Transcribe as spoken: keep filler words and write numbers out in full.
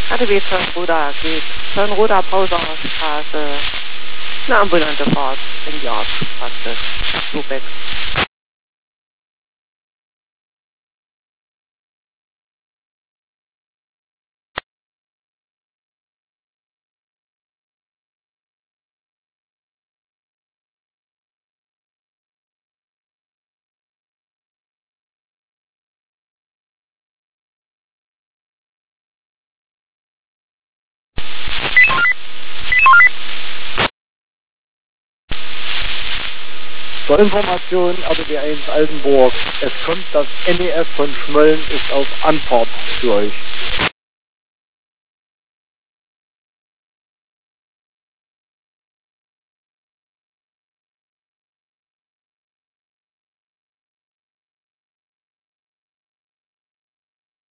K D W Schönroda geht Schönroda Pauserstraße, eine ambulante Fahrt in die Art praktisch. Lubeck. Zur Information, R T W eins Altenburg, es kommt das N E S von Schmölln, ist auf Anfahrt für euch.